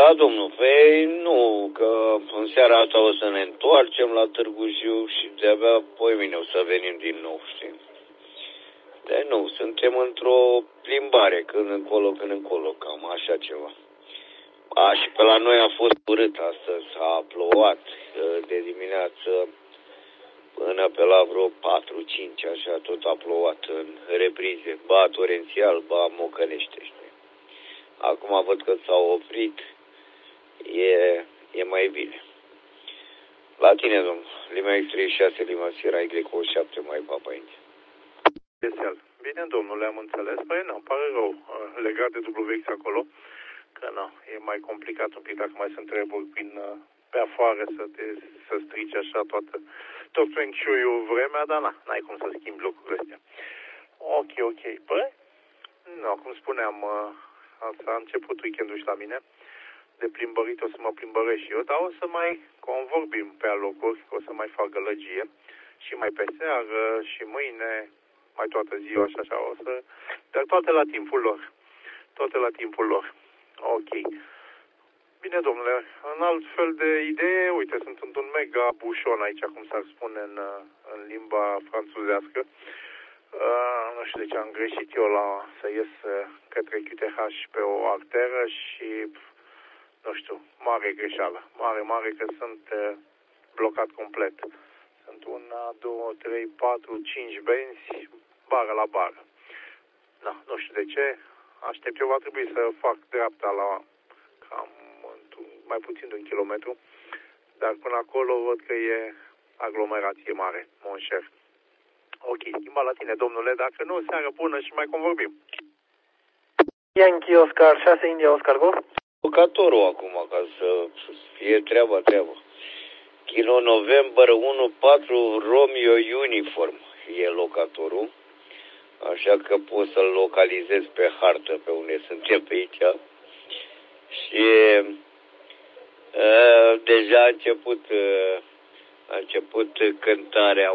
Da, domnul, păi nu, că în seara asta o să ne întoarcem la Târgu Jiu și de-abia poimine o să venim din nou, știi? De nu, suntem într-o plimbare, când încolo, cam așa ceva. Și pe la noi a fost urât astăzi, a plouat de dimineață până pe la vreo 4-5, așa, tot a plouat în reprize, ba torențial, ba mocănește, știi? Acum văd că s-au oprit, e mai bine. La tine, domnul, Lima X36, Lima Sierra Y7, mai Papa India. Bine, domnule, am înțeles. Păi nu, îmi pare rău legat de WX acolo, că nu, e mai complicat un pic dacă mai sunt treburi pe afară să strici așa tot feng shui-ul vremea, dar n-ai cum să schimbi lucrurile astea. Ok. Păi, nu, cum spuneam, a început weekendul și la mine. De plimbărit o să mă plimbăresc și eu, dar o să mai convorbim pe alocuri, o să mai fac gălăgie și mai pe seară și mâine, mai toată ziua și așa o să... Dar toate la timpul lor. Toate la timpul lor. Ok. Bine, domnule, în alt fel de idee, uite, sunt într-un mega bușon aici, cum s-ar spune în limba franțuzească. Nu știu de ce am greșit eu să ies către QTH pe o arteră și, nu știu, mare greșeală. Mare, că sunt blocat complet. Sunt 1, 2, 3, 4, 5 benzi, bară la bară. Nu știu de ce. Aștept eu, va trebui să fac dreapta la cam mai puțin de 1 kilometru. Dar până acolo văd că e aglomerație mare, mon cher. Ok, schimba la tine, domnule, dacă nu, seară bună și mai convorbim. Yankee Oscar 6, India Oscar Golf. Locatorul acum, ca să fie treaba. Kilo November 14 Romeo Uniform e locatorul, așa că poți să-l localizezi pe hartă pe unde suntem pe aici. Și deja a început cântarea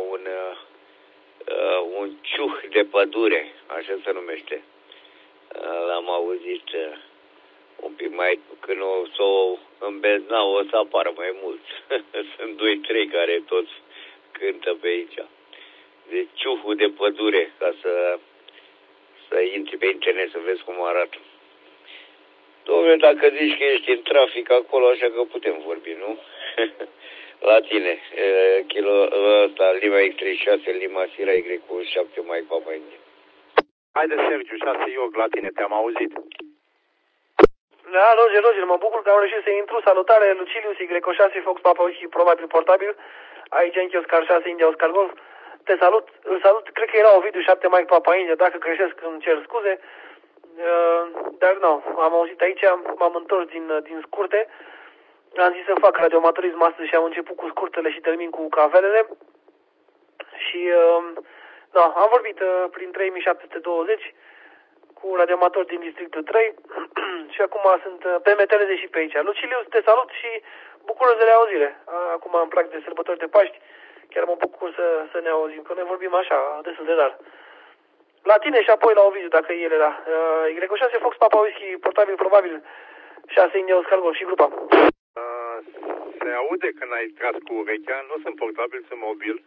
un ciuh de pădure, așa se numește. L-am auzit un pic mai, când o să o îmbezna, o să apară mai mulți. Sunt 2-3 care toți cântă pe aici. De ciuhul de pădure, ca să intri pe internet să vezi cum arată. Dom'le, dacă zici că ești în trafic acolo, așa că putem vorbi, nu? La tine, Lima X36, Lima Sierra Y7, mai Papa India. Haide, Sergiu, 6 Iog, la tine, te-am auzit. Da, Roger, mă bucur că am reușit să intru. Salutare, Lucilius, Y6, Fox Papa Whisky, probabil portabil. Aici Yankee Oscar 6, India Oscar Golf. Te salut, îl salut, cred că era Ovidiu 7 Mike Papa India, dacă greșesc îmi cer scuze. Dar nu, am auzit aici, m-am întors din scurte. Am zis să fac radioamatorism astăzi și am început cu scurtele și termin cu cavelele. Și am vorbit prin 3720 cu radioamator din districtul 3 și acum sunt pe meteleze și pe aici. Lucilius, te salut și bucură de reauzire. Acum îmi plac de sărbători de Paști, chiar mă bucur să ne auzim, că ne vorbim așa, destul de rar. La tine și apoi la Ovidiu, dacă el era. Y6 Fox Papa Whisky, portabil probabil, 6 India Oscar Golf și grupa. Se aude când ai tras cu urechea, nu sunt portabil, sunt mobil.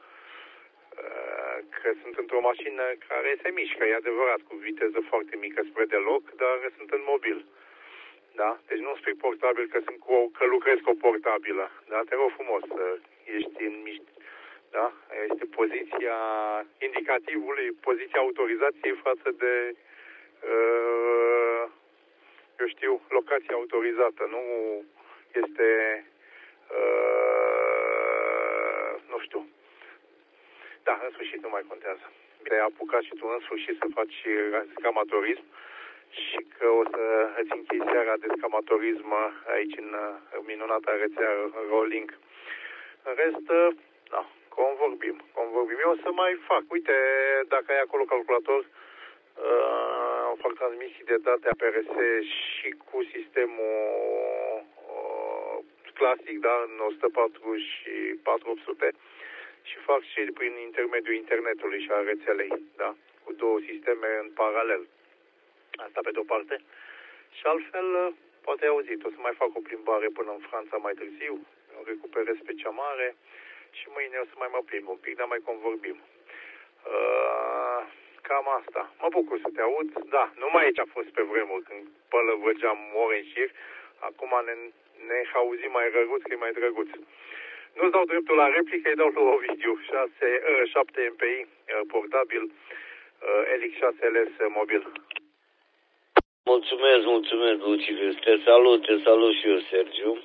Că sunt într-o mașină care se mișcă, e adevărat, cu viteză foarte mică spre deloc, dar sunt în mobil. Da? Deci nu spui portabil că lucrez cu o portabilă. Da? Te rog frumos să ești în mișto. Da? Este poziția indicativului, poziția autorizației față de locația autorizată. Nu este nu știu. Da, în sfârșit nu mai contează. Te-ai apucat și tu în sfârșit să faci scamatorism și că o să îți închei seara de scamatorism aici în minunata rețea Rolling. În rest, convorbim. Eu o să mai fac. Uite, dacă ai acolo calculator, fac transmisii de date APRS și cu sistemul clasic, da, în 104 și 4800 și fac și prin intermediul internetului și a rețelei, da, cu 2 sisteme în paralel. Asta pe de-o parte. Și altfel, Poate ai auzit, o să mai fac o plimbare până în Franța mai târziu, o recuperez pe cea mare și mâine o să mai mă plimb un pic, dar mai convorbim. Cam asta. Mă bucur să te aud. Da, numai aici a fost pe vremuri, când pălăvăgeam ore în șir. Acum ne auzim mai răguț, că e mai drăguț. Nu-ți dau dreptul la replică, îi dau lui Ovidiu. 7 MPI portabil, Elix 6LS mobil. Mulțumesc, Lucifer. Te salut și eu, Sergiu.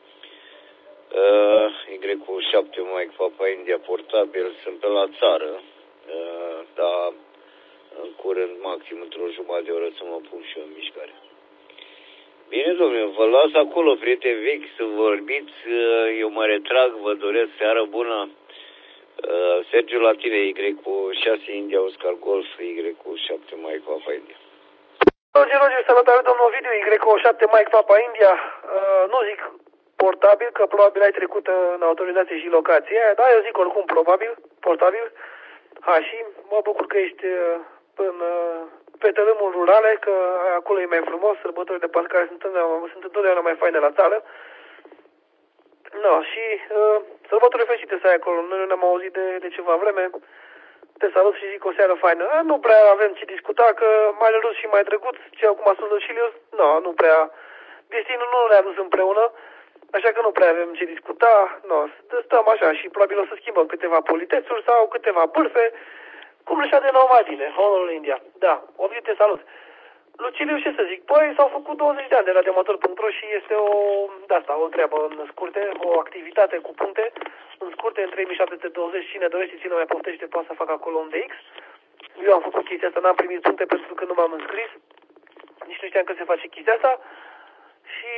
Y7 Mike Papa India portabil, sunt pe la țară, dar în curând, maxim într-o jumătate de oră, să mă pun și eu în mișcare. Bine, domnule, vă las acolo, prieteni vechi, să vorbiți, eu mă retrag, vă doresc seară bună. Sergiu la tine, Y cu 6 India Oscar Golf, Y cu 7 Mike Papa India. Roger, salutare, domnul Ovidiu, Y cu 7 Mike Papa India. Nu zic portabil, că probabil ai trecut în autorizație și locație, dar eu zic oricum probabil, portabil. Și mă bucur că ești pe tărâmul rurale, că acolo e mai frumos, sărbătorile de Paști care sunt întotdeauna mai faine la țară. Și sărbătorile fericite să ai acolo, noi ne-am auzit de ceva vreme. Te salut și zic o seară faină. Nu prea avem ce discuta, că mai nerus și mai drăguț, ce cum a spus Lucilius, nu prea, destinul nu le-a dus împreună, așa că nu prea avem ce discuta, stăm așa și probabil o să schimbăm câteva politețuri sau câteva bârfe, cum le de la Madine, Honolulu, India. Da, Ovidiu, te salut. Luciliu, ce să zic? Păi, s-au făcut 20 de ani de la Radioamator.ro și este o treabă în scurte, o activitate cu puncte, în scurte, în 3720, cine dorește, cine mai poftește, poate să facă acolo un DX. Eu am făcut chestia asta, n-am primit puncte pentru că nu m-am înscris, nici nu știam că se face chestia asta și,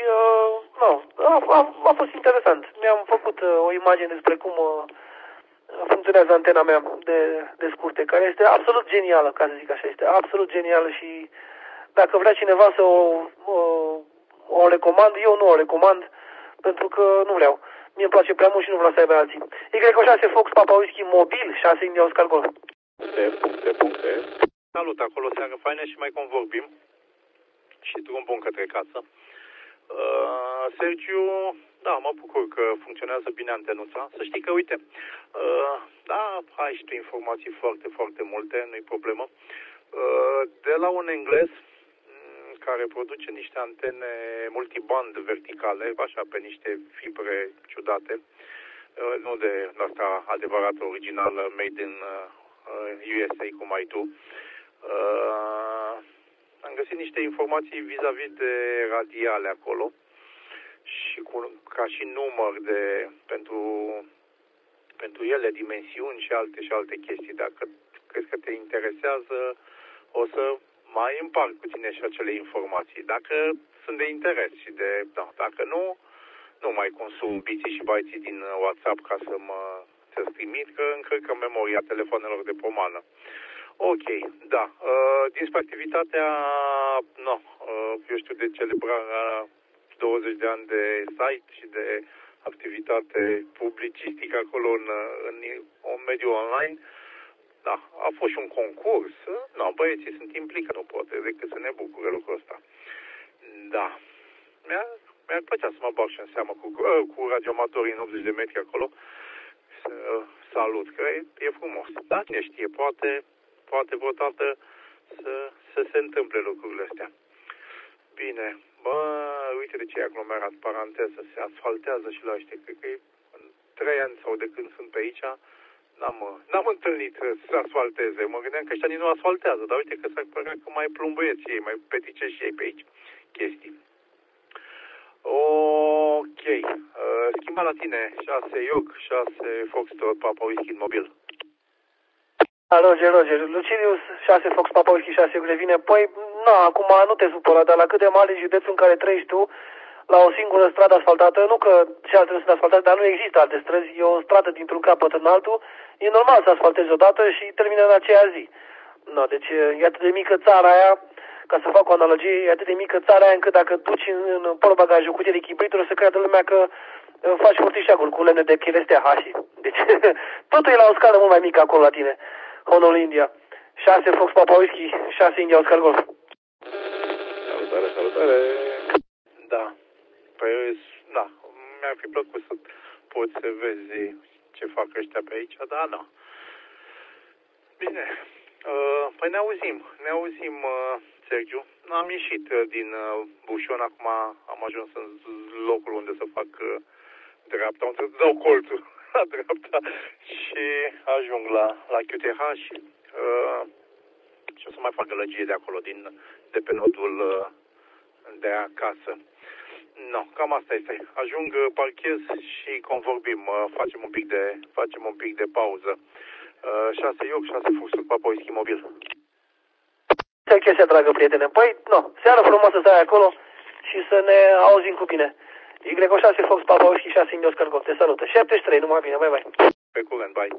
a fost interesant. Mi-am făcut o imagine despre cum funcționează antena mea de scurte, care este absolut genială, ca să zic așa, este absolut genială și dacă vrea cineva să o recomand, eu nu o recomand, pentru că nu vreau. Mie îmi place prea mult și nu vreau să aibă alții. Y6 Fox Papa Whisky mobil, 6 India Oscar Golf. Puncte. Salut, acolo seară faină și mai convorbim. Și drum bun către casă. Sergiu, da, mă bucur că funcționează bine antenuța. Să știi că, uite, da, ai și tu informații foarte, foarte multe, nu-i problemă. De la un englez care produce niște antene multiband verticale, așa, pe niște fibre ciudate, nu de asta adevărată, originală, made in USA, cum ai tu. Am găsit niște informații vis-a-vis de radiale acolo și ca și număr pentru ele, dimensiuni și alte chestii. Dacă crezi că te interesează, o să mai împart cu tine și acele informații. Dacă sunt de interes și dacă nu mai consum biții și baiții din WhatsApp ca să-ți trimit, că încărcă memoria telefonelor de pomană. Ok, da. Dinspre activitatea, eu știu, de celebrarea 20 de ani de site și de activitate publicistică acolo în un mediu online, da, a fost și un concurs. Băieții sunt implicați, nu pot decât să ne bucure lucrul ăsta. Da. Mi-ar plăcea să mă bag și în seamă cu radioamatorii în 80 de metri acolo. Salut, că e frumos. Da, cine știe, poate vreodată să se întâmple lucrurile astea. Bine, uite de ce e aglomerat, paranteză, se asfaltează și la ăștia. Cred că în 3 ani sau de când sunt pe aici, n-am întâlnit să asfalteze. Mă gândeam că ăștia nici nu asfaltează, dar uite că s-ar părea că mai plumbăieți ei, mai petice și ei pe aici chestii. Ok. Schimba la tine 6 York, 6 Foxtrot, Papa Whisky mobil. Roger. Lucilius, 6 Fox Papa Whisky, 6 York revine. Păi, acum nu te supăra, dar la cât de mare e județul în care trăiești tu, la o singură stradă asfaltată, nu că cealaltă nu sunt asfaltate, dar nu există alte străzi, e o stradă dintr-un capăt în altul, e normal să asfaltezi odată și termină în aceea zi. Deci e atât de mică țara aia, ca să fac o analogie, e atât de mică țara aia încât dacă duci în portbagaj o cutie de chibrituri, o să creadă lumea că faci furtișaguri cu lemne de chelestea hașii. Deci totul e la o scară mult mai mică acolo la tine. Honolulu, India. 6 Fox Papa Whisky, 6 India Oscar Golf. Salutare. Da. Păi, da, mi-ar fi plăcut să poți să vezi ce fac ăștia pe aici, dar da. Bine. Păi ne auzim, Sergiu. Am ieșit din Bușon, acum am ajuns în locul unde să fac dreapta, unde să dau colțul la dreapta și ajung la QTH și o să mai fac gălăgie de acolo, de pe nodul de acasă. No, cam asta este. Ajung, parchez și convorbim, facem un pic de pauză. 6 ioc, 6 fluxuri, Papa Whisky mobil. Ce chestia, dragă prietene? Păi, nu, seara frumoasă să ai acolo și să ne auzim cu bine. Y6 Fox, Papa Whisky, 6 India Oscar Golf. Te salută. 73, numai bine, bye, bye. Pe curând, bye.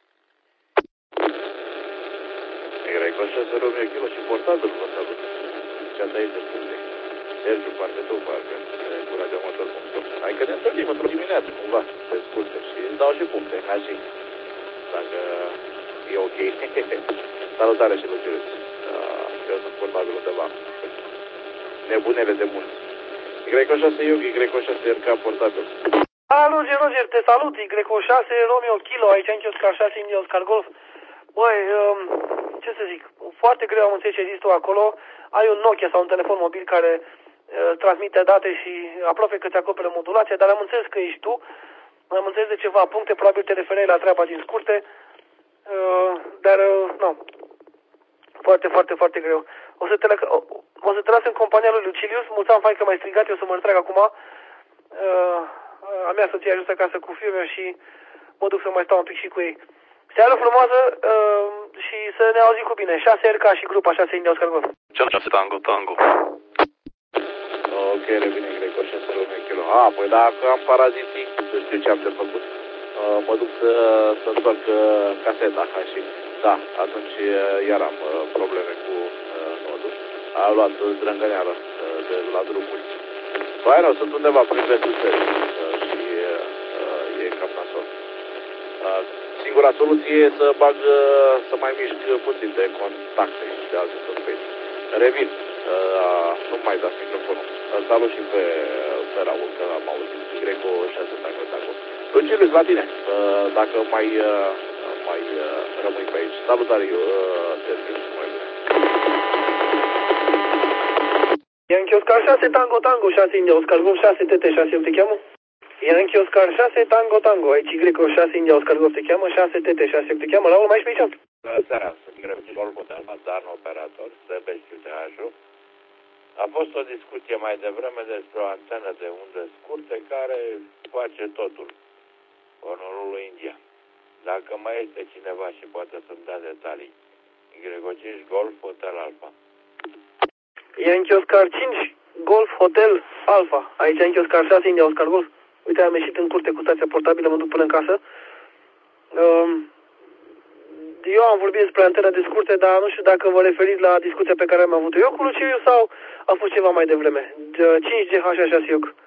Y6 Romeo Kilo și portabil vă salut. Cea de aici de puncte. Sergiu, partea tău, parcă, cu radiomotor.com. Hai că ne întâlnim într-o dimineață, cumva, pe scurte și îți dau și puncte, așa. Dacă e ok. Salutare și Lucius. Eu sunt portabil undeva. Nebunele de munți. Y6 Yogi, Y6 RK portabil. Roger, te salut. Y6 Romeo Kilo, aici în Oscar 6 India Oscar Golf. Băi, ce să zic, foarte greu am înțeles ce există acolo. Ai un Nokia sau un telefon mobil care transmite date și aproape că ți acoperă modulația, dar am înțeles că ești tu. Am înțeles de ceva puncte, probabil te referai la treaba din scurte, dar, nu, foarte, foarte, foarte greu. O să te las în compania lui Lucilius, mulțumim, fai că m-ai strigat, eu să mă retrag acum. A mea soție a ajuns acasă cu fiul meu și mă duc să mai stau un pic și cu ei. Seară frumoasă și să ne auzim cu bine. 6 RK și grupa 6 India Oscar Golf. 6 Tango. Ok, revine Y6 Romeo Kilo. Păi dacă am parazitic, să știu ce am de făcut. Mă duc să întorc caseta, ca și... Da, atunci iar am probleme cu nodul. A luat drângăneală de la drumuri. Păi nu, sunt undeva prin vestul țării și e cam nasol. Singura soluție e să mai mișc puțin de contacte și de alte surprize. Revin. Nu mai dați microfonul. Salut și pe Raul, că am auzit. Y6 Tango. Lucilius, la tine. Dacă mai rămâi pe aici. Salutare, Sergiu, și mai bine. Yankee Oscar 6 Tango, 6 India Oscar Golf, 6 TT, 6 te cheamă? Yankee Oscar 6 Tango, aici Y6 India Oscar Golf te cheamă, 6 TT, 6 te cheamă, Raul, mai ești pe aici? Bună seara, sunt Grăbci Golful de Dan, operator, Săbeș QTH-ul. A fost o discuție mai devreme despre o antenă de undă scurte care face totul, onorul India. Dacă mai este cineva și poate să-mi dea detalii, Y5 Golf Hotel Alpha. Yankee Oscar 5 Golf Hotel Alpha, aici Yankee Oscar 6 India Oscar Golf. Uite, am ieșit în curte cu stația portabilă, mă duc până în casă. Eu am vorbit despre antena de scurte, dar nu știu dacă vă referiți la discuția pe care am avut-o eu cu Luciu sau a fost ceva mai devreme. 5G H6 Ioc.